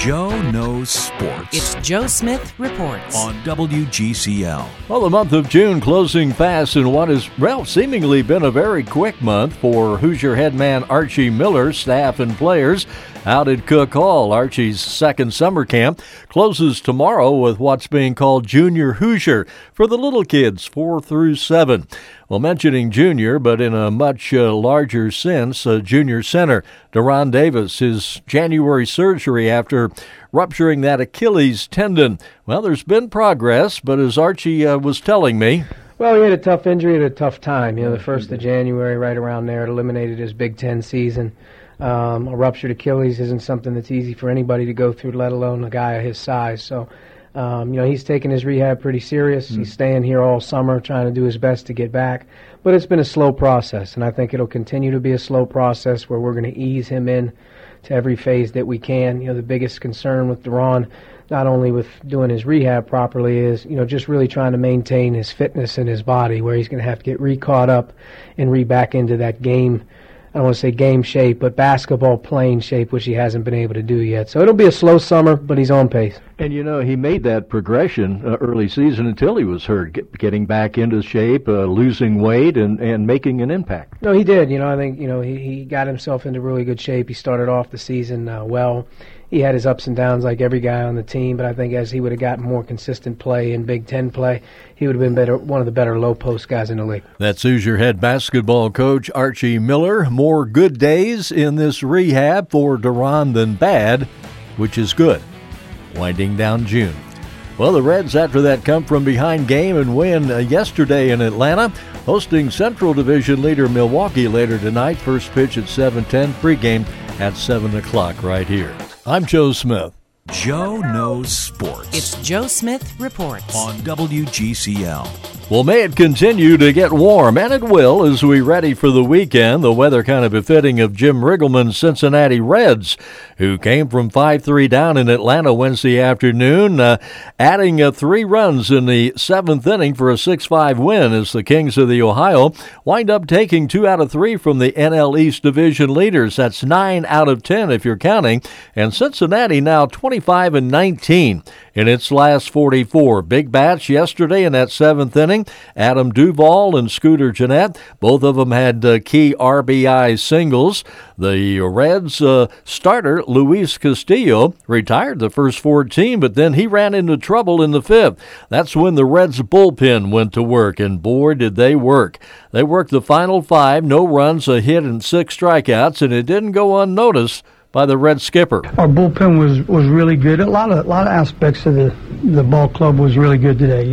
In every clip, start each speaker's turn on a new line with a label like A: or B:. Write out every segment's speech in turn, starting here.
A: Joe Knows Sports.
B: It's Joe Smith Reports
A: on WGCL.
C: Well, the month of June closing fast in what has, seemingly been a very quick month for Hoosier head man Archie Miller, staff and players out at Cook Hall. Archie's second summer camp closes tomorrow with what's being called Junior Hoosier for the little kids 4 through 7. Well, mentioning junior, but in a much larger sense, junior center Deron Davis, his January surgery after rupturing that Achilles tendon. Well, there's been progress, but as Archie was telling me,
D: well, he had a tough injury at a tough time. The 1st of January, right around there, it eliminated his Big Ten season. A ruptured Achilles isn't something that's easy for anybody to go through, let alone a guy of his size. So, he's taking his rehab pretty serious. He's staying here all summer, trying to do his best to get back. But it's been a slow process, and I think it'll continue to be a slow process where we're going to ease him in to every phase that we can. The biggest concern with Deron, not only with doing his rehab properly, is, just really trying to maintain his fitness in his body, where he's going to have to get re-caught up and re-back into that game. I don't want to say game shape, but basketball playing shape, which he hasn't been able to do yet. So it'll be a slow summer, but he's on pace.
C: And, he made that progression early season until he was hurt, getting back into shape, losing weight, and making an impact.
D: No, he did. I think, he got himself into really good shape. He started off the season well. He had his ups and downs like every guy on the team, but I think as he would have gotten more consistent play in Big Ten play, he would have been one of the better low-post guys in the league.
C: That's Hoosier head basketball coach Archie Miller. More good days in this rehab for Deron than bad, which is good. Winding down June. Well, the Reds, after that come-from-behind game and win yesterday in Atlanta, hosting Central Division leader Milwaukee later tonight. First pitch at 7:10, pregame at 7 o'clock right here. I'm Joe Smith.
A: Joe Knows Sports.
B: It's Joe Smith Reports
A: on WGCL.
C: Well, may it continue to get warm, and it will as we ready for the weekend. The weather kind of befitting of Jim Riggleman's Cincinnati Reds, who came from 5-3 down in Atlanta Wednesday afternoon, adding 3 runs in the 7th inning for a 6-5 win as the Kings of the Ohio wind up taking 2 out of 3 from the NL East Division leaders. That's 9 out of 10 if you're counting, and Cincinnati now 25-19 in its last 44. Big bats yesterday in that 7th inning. Adam Duvall and Scooter Gennett, both of them had key RBI singles. The Reds starter, Luis Castillo, retired the first 14, but then he ran into trouble in the 5th. That's when the Reds bullpen went to work, and boy, did they work. They worked the final 5, no runs, a hit, and 6 strikeouts, and it didn't go unnoticed by the Red skipper.
E: Our bullpen was really good. A lot of aspects of the ball club was really good today.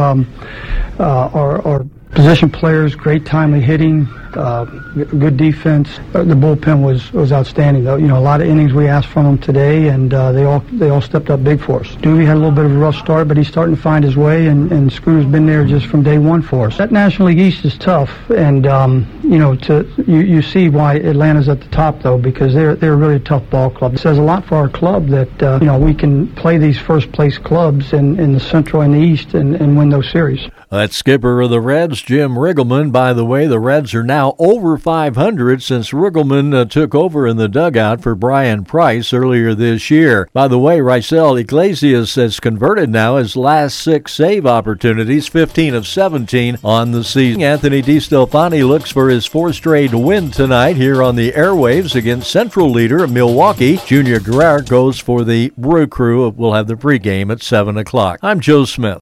E: Our position players, great timely hitting, good defense. The bullpen was outstanding, though. A lot of innings we asked from them today, and they all stepped up big for us. Dewey had a little bit of a rough start, but he's starting to find his way, and Scooter's been there just from day one for us. That National League East is tough, and you see why Atlanta's at the top, though, because they're really a tough ball club. It says a lot for our club that we can play these first place clubs in the Central and the East and win those series.
C: That's skipper of the Reds, Jim Riggleman. By the way, the Reds are now over 500 since Riggleman took over in the dugout for Brian Price earlier this year. By the way, Raisel Iglesias has converted now his last 6 save opportunities, 15 of 17 on the season. Anthony DiStefani looks for his 4th straight win tonight here on the airwaves against Central leader Milwaukee. Junior Guerrero goes for the Brew Crew. We'll have the pregame at 7 o'clock. I'm Joe Smith.